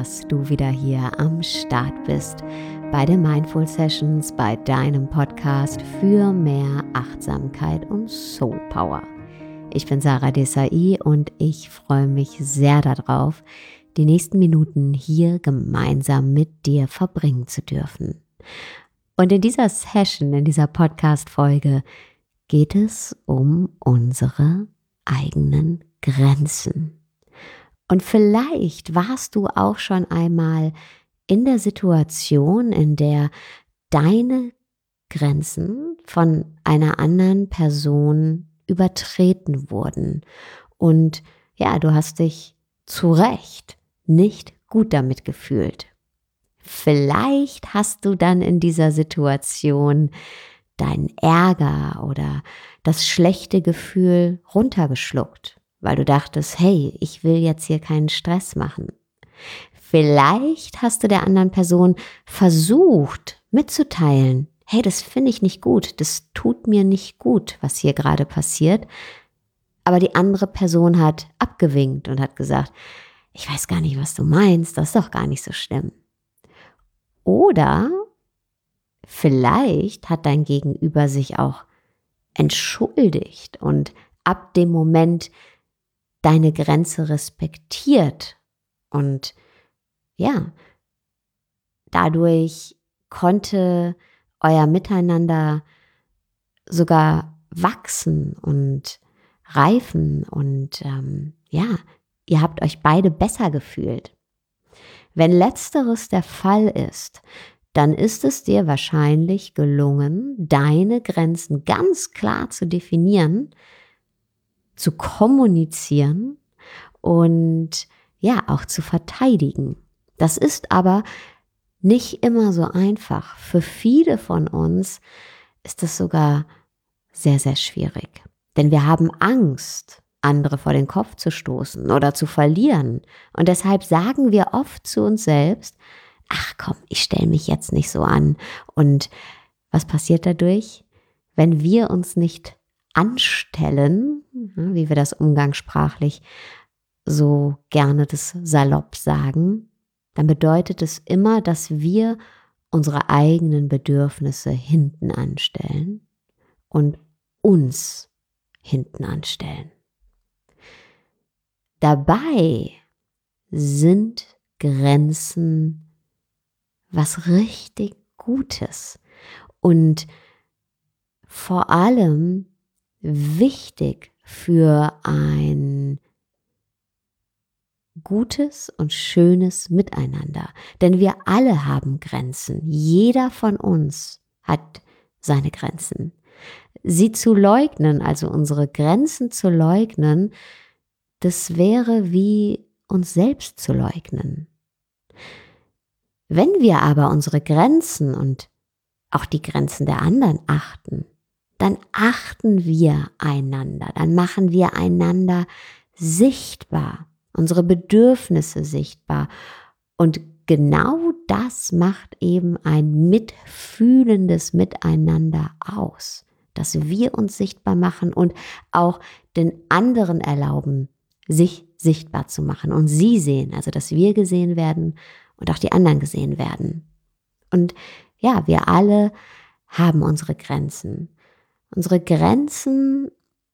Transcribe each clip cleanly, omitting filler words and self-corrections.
dass du wieder hier am Start bist bei den Mindful Sessions, bei deinem Podcast für mehr Achtsamkeit und Soul Power. Ich bin Sarah Desai und ich freue mich sehr darauf, die nächsten Minuten hier gemeinsam mit dir verbringen zu dürfen. Und in dieser Session, in dieser Podcast-Folge geht es um unsere eigenen Grenzen. Und vielleicht warst du auch schon einmal in der Situation, in der deine Grenzen von einer anderen Person übertreten wurden. Und ja, du hast dich zu Recht nicht gut damit gefühlt. Vielleicht hast du dann in dieser Situation deinen Ärger oder das schlechte Gefühl runtergeschluckt, weil du dachtest, hey, ich will jetzt hier keinen Stress machen. Vielleicht hast du der anderen Person versucht mitzuteilen, hey, das finde ich nicht gut, das tut mir nicht gut, was hier gerade passiert. Aber die andere Person hat abgewinkt und hat gesagt, ich weiß gar nicht, was du meinst, das ist doch gar nicht so schlimm. Oder vielleicht hat dein Gegenüber sich auch entschuldigt und ab dem Moment deine Grenze respektiert und ja, dadurch konnte euer Miteinander sogar wachsen und reifen und ihr habt euch beide besser gefühlt. Wenn letzteres der Fall ist, dann ist es dir wahrscheinlich gelungen, deine Grenzen ganz klar zu definieren, zu kommunizieren und ja, auch zu verteidigen. Das ist aber nicht immer so einfach. Für viele von uns ist das sogar sehr, sehr schwierig. Denn wir haben Angst, andere vor den Kopf zu stoßen oder zu verlieren. Und deshalb sagen wir oft zu uns selbst, ach komm, ich stelle mich jetzt nicht so an. Und was passiert dadurch? Wenn wir uns nicht anstellen, wie wir das umgangssprachlich so gerne das salopp sagen, dann bedeutet es immer, dass wir unsere eigenen Bedürfnisse hinten anstellen und uns hinten anstellen. Dabei sind Grenzen was richtig Gutes und vor allem wichtig für ein gutes und schönes Miteinander. Denn wir alle haben Grenzen. Jeder von uns hat seine Grenzen. Sie zu leugnen, also unsere Grenzen zu leugnen, das wäre wie uns selbst zu leugnen. Wenn wir aber unsere Grenzen und auch die Grenzen der anderen achten, dann achten wir einander, dann machen wir einander sichtbar, unsere Bedürfnisse sichtbar. Und genau das macht eben ein mitfühlendes Miteinander aus, dass wir uns sichtbar machen und auch den anderen erlauben, sich sichtbar zu machen und sie sehen, also dass wir gesehen werden und auch die anderen gesehen werden. Und ja, wir alle haben unsere Grenzen. Unsere Grenzen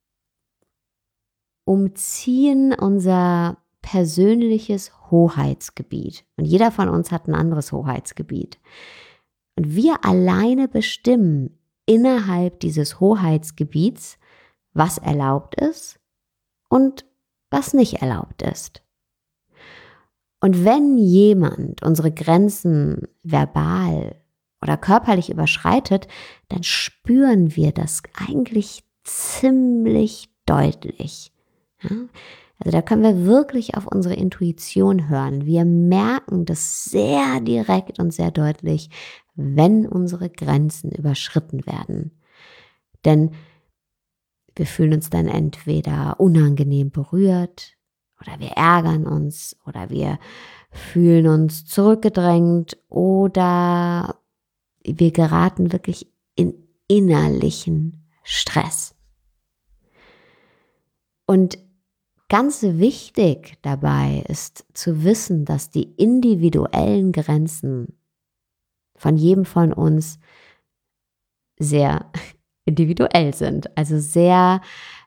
umziehen unser persönliches Hoheitsgebiet. Und jeder von uns hat ein anderes Hoheitsgebiet. Und wir alleine bestimmen innerhalb dieses Hoheitsgebiets, was erlaubt ist und was nicht erlaubt ist. Und wenn jemand unsere Grenzen verbal oder körperlich überschreitet, dann spüren wir das eigentlich ziemlich deutlich. Ja? Also da können wir wirklich auf unsere Intuition hören. Wir merken das sehr direkt und sehr deutlich, wenn unsere Grenzen überschritten werden. Denn wir fühlen uns dann entweder unangenehm berührt oder wir ärgern uns oder wir fühlen uns zurückgedrängt oder wir geraten wirklich in innerlichen Stress. Und ganz wichtig dabei ist zu wissen, dass die individuellen Grenzen von jedem von uns sehr individuell sind, also sehr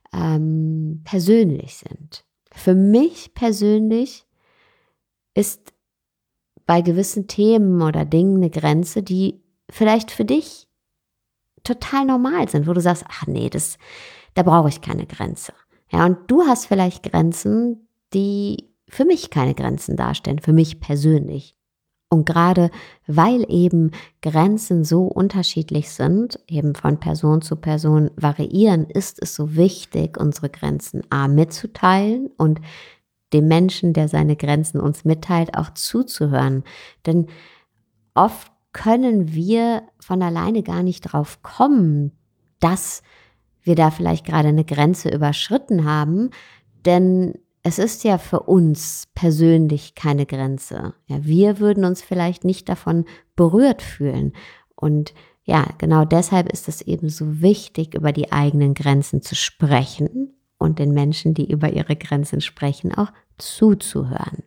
persönlich sind. Für mich persönlich ist bei gewissen Themen oder Dingen eine Grenze, die vielleicht für dich total normal sind, wo du sagst, ach nee, da brauche ich keine Grenze. Ja, und du hast vielleicht Grenzen, die für mich keine Grenzen darstellen, für mich persönlich. Und gerade weil eben Grenzen so unterschiedlich sind, eben von Person zu Person variieren, ist es so wichtig, unsere Grenzen mitzuteilen und dem Menschen, der seine Grenzen uns mitteilt, auch zuzuhören. Denn oft können wir von alleine gar nicht drauf kommen, dass wir da vielleicht gerade eine Grenze überschritten haben, denn es ist ja für uns persönlich keine Grenze. Ja, wir würden uns vielleicht nicht davon berührt fühlen. Und ja, genau deshalb ist es eben so wichtig, über die eigenen Grenzen zu sprechen und den Menschen, die über ihre Grenzen sprechen, auch zuzuhören.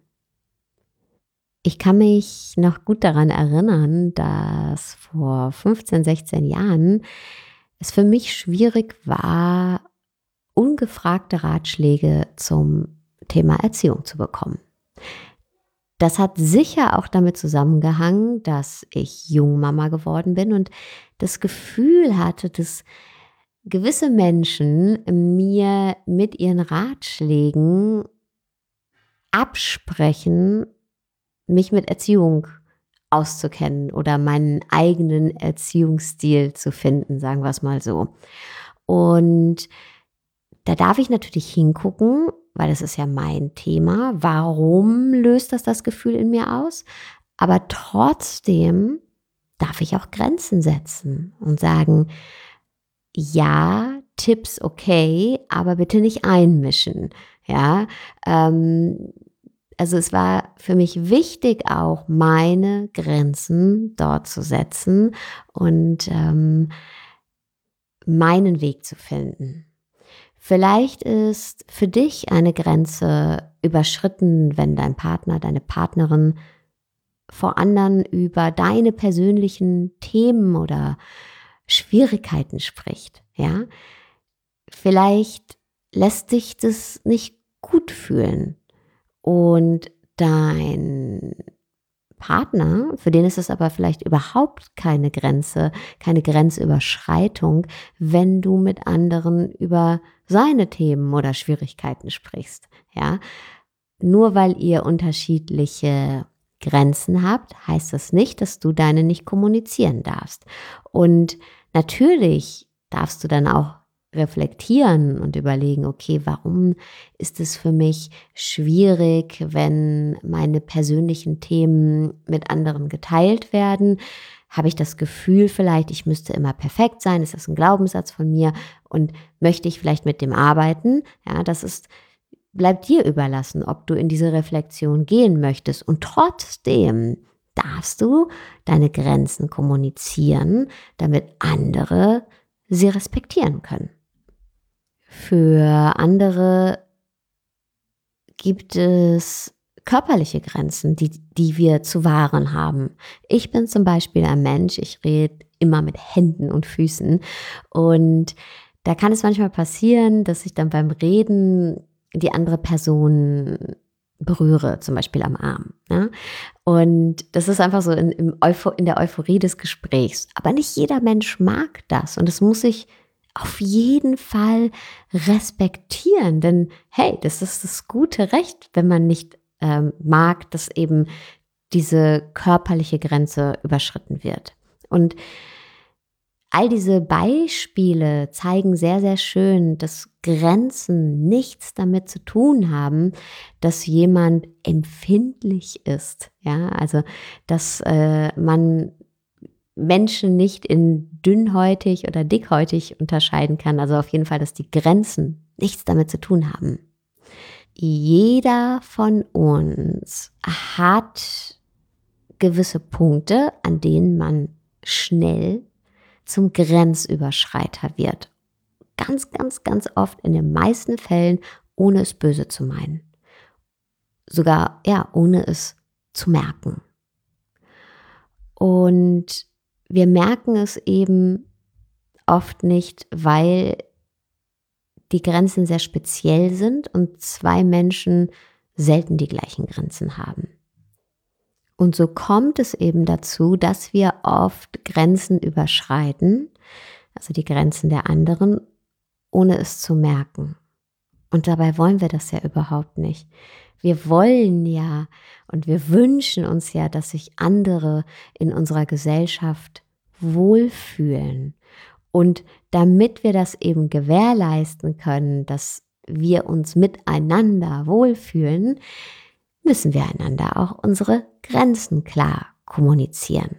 Ich kann mich noch gut daran erinnern, dass vor 15, 16 Jahren es für mich schwierig war, ungefragte Ratschläge zum Thema Erziehung zu bekommen. Das hat sicher auch damit zusammengehangen, dass ich Jungmama geworden bin und das Gefühl hatte, dass gewisse Menschen mir mit ihren Ratschlägen absprechen, mich mit Erziehung auszukennen oder meinen eigenen Erziehungsstil zu finden, sagen wir es mal so. Und da darf ich natürlich hingucken, weil das ist ja mein Thema. Warum löst das Gefühl in mir aus? Aber trotzdem darf ich auch Grenzen setzen und sagen, ja, Tipps okay, aber bitte nicht einmischen. Ja, also es war für mich wichtig, auch meine Grenzen dort zu setzen und meinen Weg zu finden. Vielleicht ist für dich eine Grenze überschritten, wenn dein Partner, deine Partnerin vor anderen über deine persönlichen Themen oder Schwierigkeiten spricht. Ja? Vielleicht lässt dich das nicht gut fühlen und dein Partner, für den ist es aber vielleicht überhaupt keine Grenze, keine Grenzüberschreitung, wenn du mit anderen über seine Themen oder Schwierigkeiten sprichst. Ja? Nur weil ihr unterschiedliche Grenzen habt, heißt das nicht, dass du deine nicht kommunizieren darfst. Und natürlich darfst du dann auch reflektieren und überlegen, okay, warum ist es für mich schwierig, wenn meine persönlichen Themen mit anderen geteilt werden? Habe ich das Gefühl vielleicht, ich müsste immer perfekt sein? Ist das ein Glaubenssatz von mir? Und möchte ich vielleicht mit dem arbeiten? Ja, bleibt dir überlassen, ob du in diese Reflexion gehen möchtest. Und trotzdem darfst du deine Grenzen kommunizieren, damit andere sie respektieren können. Für andere gibt es körperliche Grenzen, die wir zu wahren haben. Ich bin zum Beispiel ein Mensch, ich rede immer mit Händen und Füßen und da kann es manchmal passieren, dass ich dann beim Reden die andere Person berühre, zum Beispiel am Arm. Ja? Und das ist einfach so in der Euphorie des Gesprächs. Aber nicht jeder Mensch mag das und das muss ich auf jeden Fall respektieren, denn hey, das ist das gute Recht, wenn man nicht mag, dass eben diese körperliche Grenze überschritten wird. Und all diese Beispiele zeigen sehr, sehr schön, dass Grenzen nichts damit zu tun haben, dass jemand empfindlich ist. Ja, also dass man Menschen nicht in dünnhäutig oder dickhäutig unterscheiden kann. Also auf jeden Fall, dass die Grenzen nichts damit zu tun haben. Jeder von uns hat gewisse Punkte, an denen man schnell zum Grenzüberschreiter wird. Ganz, ganz, ganz oft in den meisten Fällen ohne es böse zu meinen. Sogar, ohne es zu merken. Und wir merken es eben oft nicht, weil die Grenzen sehr speziell sind und zwei Menschen selten die gleichen Grenzen haben. Und so kommt es eben dazu, dass wir oft Grenzen überschreiten, also die Grenzen der anderen, ohne es zu merken. Und dabei wollen wir das ja überhaupt nicht. Wir wollen ja und wir wünschen uns ja, dass sich andere in unserer Gesellschaft wohlfühlen. Und damit wir das eben gewährleisten können, dass wir uns miteinander wohlfühlen, müssen wir einander auch unsere Grenzen klar kommunizieren.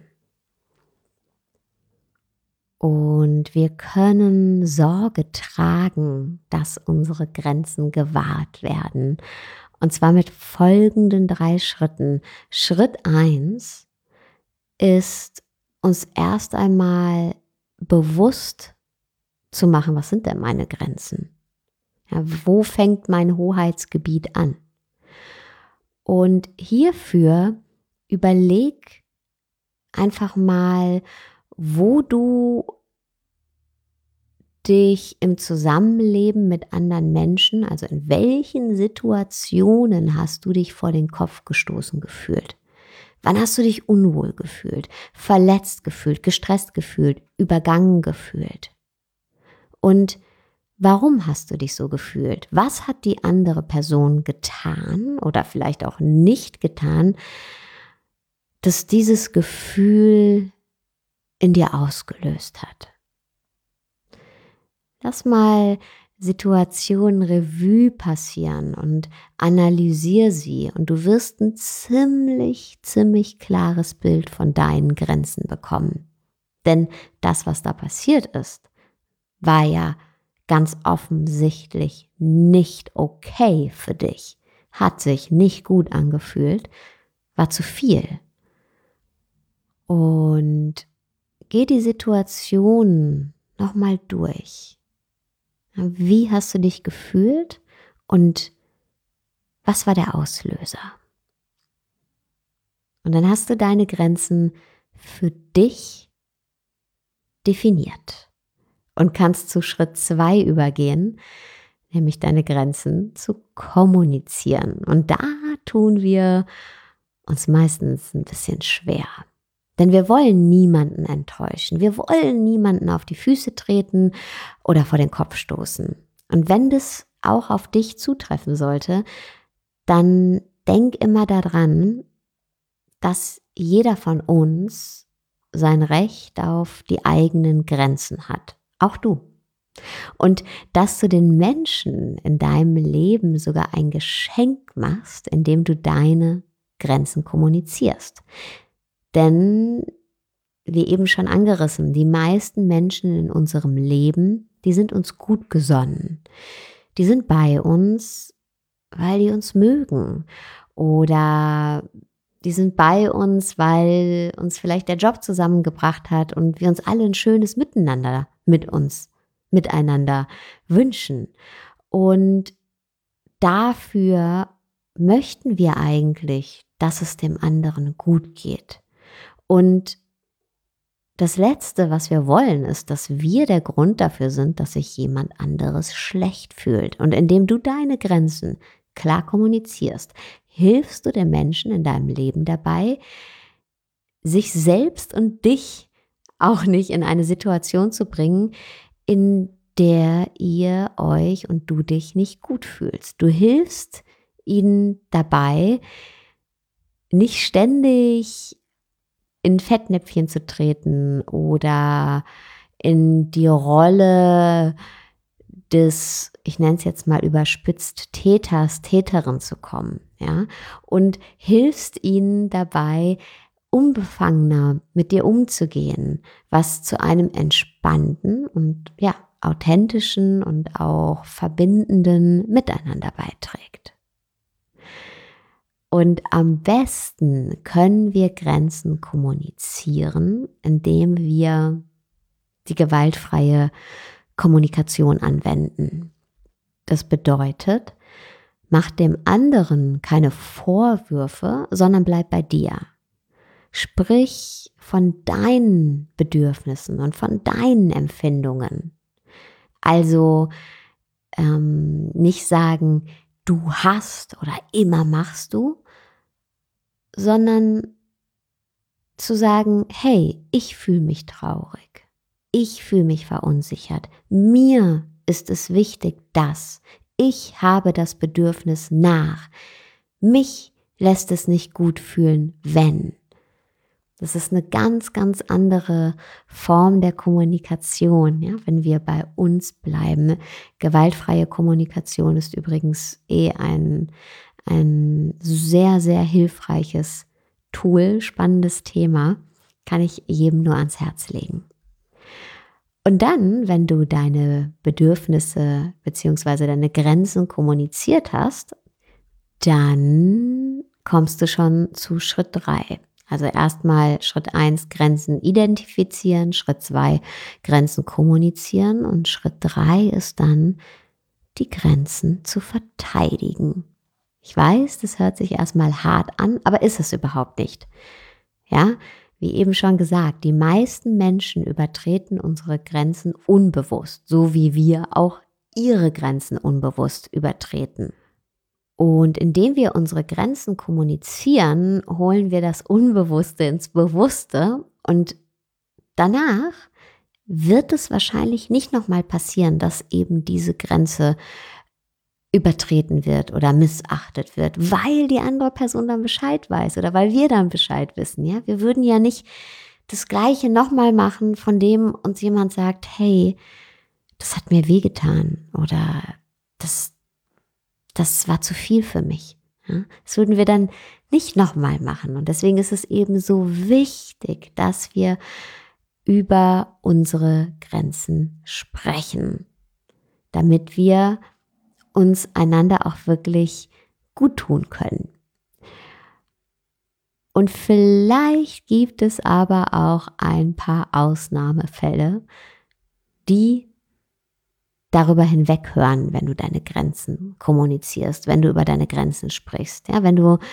Und wir können Sorge tragen, dass unsere Grenzen gewahrt werden. Und zwar mit folgenden 3 Schritten. Schritt 1 ist, uns erst einmal bewusst zu machen, was sind denn meine Grenzen? Ja, wo fängt mein Hoheitsgebiet an? Und hierfür überleg einfach mal, wo du dich im Zusammenleben mit anderen Menschen, also in welchen Situationen hast du dich vor den Kopf gestoßen gefühlt? Wann hast du dich unwohl gefühlt, verletzt gefühlt, gestresst gefühlt, übergangen gefühlt? Und warum hast du dich so gefühlt? Was hat die andere Person getan oder vielleicht auch nicht getan, dass dieses Gefühl in dir ausgelöst hat? Lass mal Situationen Revue passieren und analysier sie und du wirst ein ziemlich klares Bild von deinen Grenzen bekommen. Denn das, was da passiert ist, war ja ganz offensichtlich nicht okay für dich, hat sich nicht gut angefühlt, war zu viel. Und geh die Situation nochmal durch. Wie hast du dich gefühlt und was war der Auslöser? Und dann hast du deine Grenzen für dich definiert und kannst zu Schritt 2 übergehen, nämlich deine Grenzen zu kommunizieren. Und da tun wir uns meistens ein bisschen schwer. Denn wir wollen niemanden enttäuschen. Wir wollen niemanden auf die Füße treten oder vor den Kopf stoßen. Und wenn das auch auf dich zutreffen sollte, dann denk immer daran, dass jeder von uns sein Recht auf die eigenen Grenzen hat. Auch du. Und dass du den Menschen in deinem Leben sogar ein Geschenk machst, indem du deine Grenzen kommunizierst. Denn, wie eben schon angerissen, die meisten Menschen in unserem Leben, die sind uns gut gesonnen. Die sind bei uns, weil die uns mögen. Oder die sind bei uns, weil uns vielleicht der Job zusammengebracht hat und wir uns alle ein schönes Miteinander miteinander wünschen. Und dafür möchten wir eigentlich, dass es dem anderen gut geht. Und das Letzte, was wir wollen, ist, dass wir der Grund dafür sind, dass sich jemand anderes schlecht fühlt. Und indem du deine Grenzen klar kommunizierst, hilfst du den Menschen in deinem Leben dabei, sich selbst und dich auch nicht in eine Situation zu bringen, in der ihr euch und du dich nicht gut fühlst. Du hilfst ihnen dabei, nicht ständig in Fettnäpfchen zu treten oder in die Rolle des, ich nenne es jetzt mal überspitzt, Täterin zu kommen, ja, und hilfst ihnen dabei, unbefangener mit dir umzugehen, was zu einem entspannten und authentischen und auch verbindenden Miteinander beiträgt. Und am besten können wir Grenzen kommunizieren, indem wir die gewaltfreie Kommunikation anwenden. Das bedeutet, Mach dem anderen keine Vorwürfe, sondern bleib bei dir. Sprich von deinen Bedürfnissen und von deinen Empfindungen. Also nicht sagen, du hast oder immer machst du, sondern zu sagen, hey, ich fühle mich traurig, ich fühle mich verunsichert, mir ist es wichtig, dass ich habe das Bedürfnis nach, mich lässt es nicht gut fühlen, wenn. Das ist eine ganz, ganz andere Form der Kommunikation, ja, wenn wir bei uns bleiben. Gewaltfreie Kommunikation ist übrigens ein sehr, sehr hilfreiches Tool, spannendes Thema, kann ich jedem nur ans Herz legen. Und dann, wenn du deine Bedürfnisse bzw. deine Grenzen kommuniziert hast, dann kommst du schon zu Schritt 3. Also erstmal Schritt 1, Grenzen identifizieren, Schritt 2, Grenzen kommunizieren und Schritt 3 ist dann, die Grenzen zu verteidigen. Ich weiß, das hört sich erstmal hart an, aber ist es überhaupt nicht. Ja, wie eben schon gesagt, die meisten Menschen übertreten unsere Grenzen unbewusst, so wie wir auch ihre Grenzen unbewusst übertreten. Und indem wir unsere Grenzen kommunizieren, holen wir das Unbewusste ins Bewusste und danach wird es wahrscheinlich nicht nochmal passieren, dass eben diese Grenze übertreten wird oder missachtet wird, weil die andere Person dann Bescheid weiß oder weil wir dann Bescheid wissen. Ja? Wir würden ja nicht das Gleiche nochmal machen, von dem uns jemand sagt, hey, das hat mir wehgetan oder das war zu viel für mich. Ja? Das würden wir dann nicht nochmal machen. Und deswegen ist es eben so wichtig, dass wir über unsere Grenzen sprechen, damit wir uns einander auch wirklich gut tun können. Und vielleicht gibt es aber auch ein paar Ausnahmefälle, die darüber hinweghören, wenn du deine Grenzen kommunizierst, wenn du über deine Grenzen sprichst. Ja, wenn du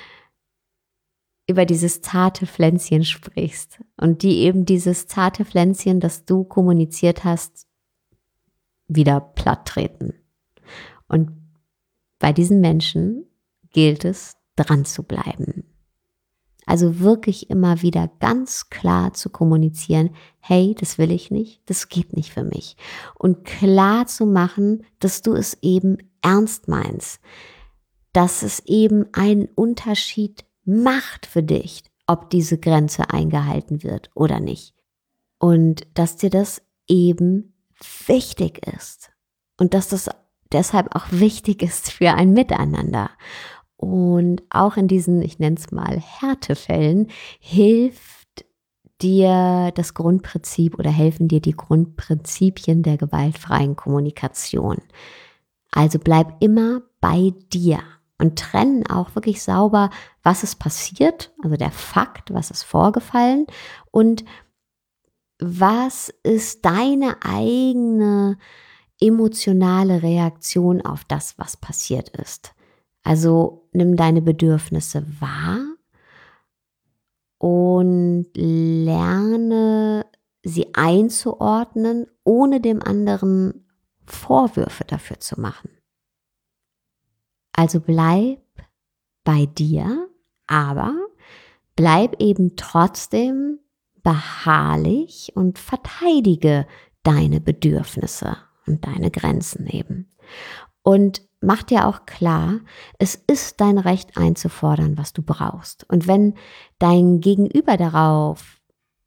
über dieses zarte Pflänzchen sprichst und die eben dieses zarte Pflänzchen, das du kommuniziert hast, wieder platt treten. Und bei diesen Menschen gilt es, dran zu bleiben. Also wirklich immer wieder ganz klar zu kommunizieren, hey, das will ich nicht, das geht nicht für mich. Und klar zu machen, dass du es eben ernst meinst, dass es eben einen Unterschied macht für dich, ob diese Grenze eingehalten wird oder nicht. Und dass dir das eben wichtig ist. Und dass das deshalb auch wichtig ist für ein Miteinander. Und auch in diesen, ich nenne es mal Härtefällen, hilft dir das Grundprinzip oder helfen dir die Grundprinzipien der gewaltfreien Kommunikation. Also bleib immer bei dir und trennen auch wirklich sauber, was ist passiert, also der Fakt, was ist vorgefallen und was ist deine eigene emotionale Reaktion auf das, was passiert ist. Also nimm deine Bedürfnisse wahr und lerne sie einzuordnen, ohne dem anderen Vorwürfe dafür zu machen. Also bleib bei dir, aber bleib eben trotzdem beharrlich und verteidige deine Bedürfnisse und deine Grenzen eben. Und mach dir auch klar, es ist dein Recht einzufordern, was du brauchst. Und wenn dein Gegenüber darauf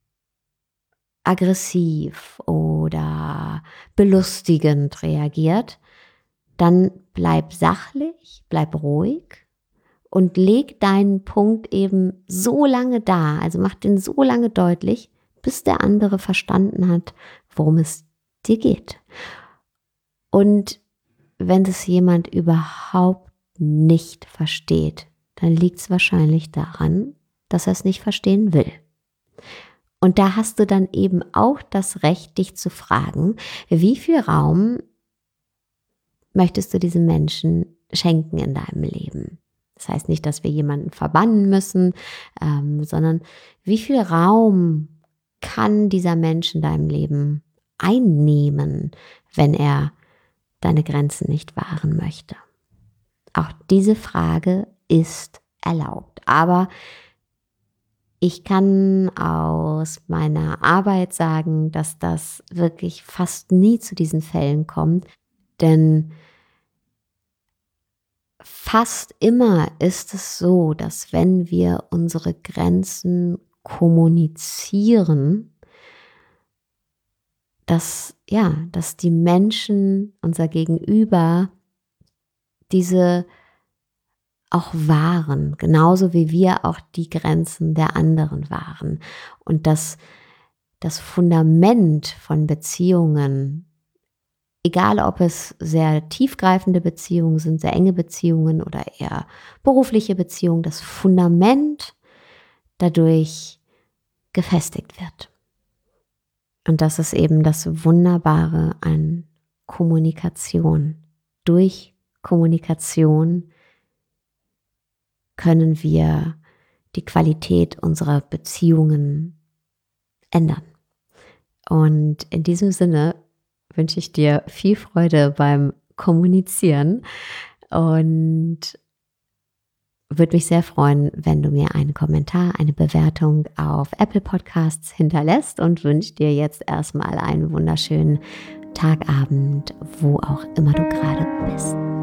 aggressiv oder belustigend reagiert, dann bleib sachlich, bleib ruhig und leg deinen Punkt eben so lange dar, also mach den so lange deutlich, bis der andere verstanden hat, worum es dir geht. Und wenn das jemand überhaupt nicht versteht, dann liegt es wahrscheinlich daran, dass er es nicht verstehen will. Und da hast du dann eben auch das Recht, dich zu fragen, wie viel Raum möchtest du diesem Menschen schenken in deinem Leben. Das heißt nicht, dass wir jemanden verbannen müssen, sondern wie viel Raum kann dieser Mensch in deinem Leben einnehmen, wenn er deine Grenzen nicht wahren möchte? Auch diese Frage ist erlaubt. Aber ich kann aus meiner Arbeit sagen, dass das wirklich fast nie zu diesen Fällen kommt, denn fast immer ist es so, dass wenn wir unsere Grenzen kommunizieren, dass die Menschen, unser Gegenüber, diese auch wahren, genauso wie wir auch die Grenzen der anderen wahren. Und dass das Fundament von Beziehungen, egal ob es sehr tiefgreifende Beziehungen sind, sehr enge Beziehungen oder eher berufliche Beziehungen, das Fundament dadurch gefestigt wird. Und das ist eben das Wunderbare an Kommunikation. Durch Kommunikation können wir die Qualität unserer Beziehungen ändern. Und in diesem Sinne wünsche ich dir viel Freude beim Kommunizieren und würde mich sehr freuen, wenn du mir einen Kommentar, eine Bewertung auf Apple Podcasts hinterlässt und wünsche dir jetzt erstmal einen wunderschönen Tagabend, wo auch immer du gerade bist.